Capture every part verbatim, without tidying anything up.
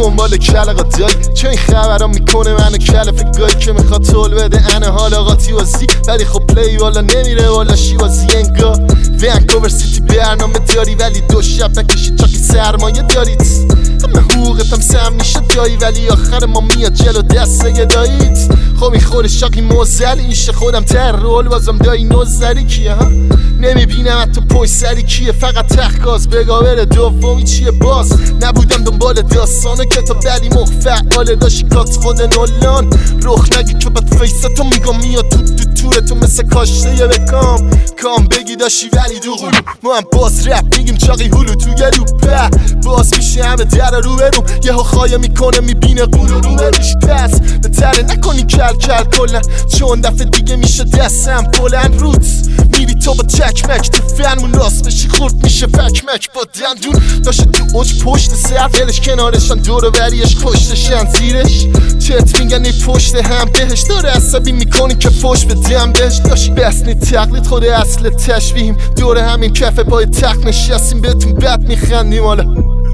دنبال کلقا دایی چه این خبرام میکنه منو کلف گایی که میخواد طول بده انه حال آقاتی وازی ولی خب پلی والا نمیره والا شیوازی انگا ونکوور سیتی برنامه داری ولی دو شب نکشی چاکی سرمایه دارید همه حقوقتم سم میشه دایی ولی آخر ما میاد جلو دسته دایید خب میخوره شاقی موزلی میشه خودم تر رول بازم دایی نوزری کیه ها نمیبینم حتی پوی سری کیه فقط تخگاز بگاور دومی چیه باز نبودم دنبال داستانه کتاب دلی مخفعاله داشتی کات خود نولان رخ نگی که بد فیستو میگم میاد تو تو توره تو مثل کاشته یه بکام کام بگی داشتی ولی دو غلو ما هم باز رپ میگیم چاقی هلو تو یه لوپه باز میشه همه در رو برو یه ها خواهی میکنه میبینه قولو رو بریش پس بهتره نکنی کل کل کلن چون دفعه دیگه میشه دستم بلند روت میری تو با چکمک تو فرمون راست بشی خورد میشه فکمک با دندون داشته تو اوج پشت سر دلش کنارشان دور و بریش خوشتشن زیرش چت میگن ای پشت هم بهش داره عصبی میکنی که فوش به دم بهش داشتی بسنی تقلید خود اصل تشبیهیم دور همین کفه با تق نشستیم بهتون بد میخندیم حالا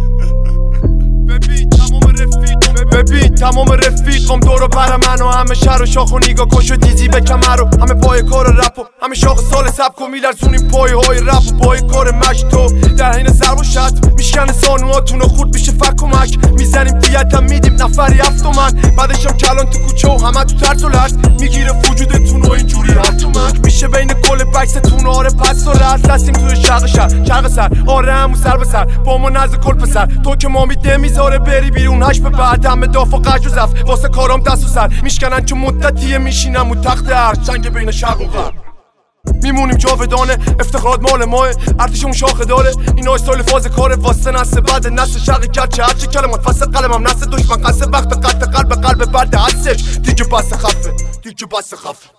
ببین تمام رفیقم دور و بر من و همه شهر و شاخ و نیگا کش و دیزی به کمر رو همه پای کار رپ و همه شاخ سال سبک و میلرزونیم پای های رپ و پای کار مشتو در حین ضرب و شد میشکنه سانواتون و خورد میشه فک کمک میزنیم دیتم میدیم نفری هفت من بعدشم کلان تو کوچه و همه تو ترس و لرز میگیره وجودتون و اینجوری هم تو مک میشه بین کل بکستون آره پس و رس دستیم توی شرق شهر شرق سر آره همون سر به سر با ما نزد کل پسر تو که ما میده میذاره بری بیرون هش به بعد همه داف و قج و زف واسه کارام دست و سر میشکنن چون مدتیه میشینم و تخت عرض جنگ بین شرق و غرب میمونیم جاودانه افتخارات مال ماه ارتشمون شاخه داره اینا استایل فاز کاره واسه نسل بعد نسل شرق گرچه هرچی کلمات فصل قلمم نسل دشمن قصه وقت قطع قلب قلب برده هستش دیگه بس خفه دیگه بس خفه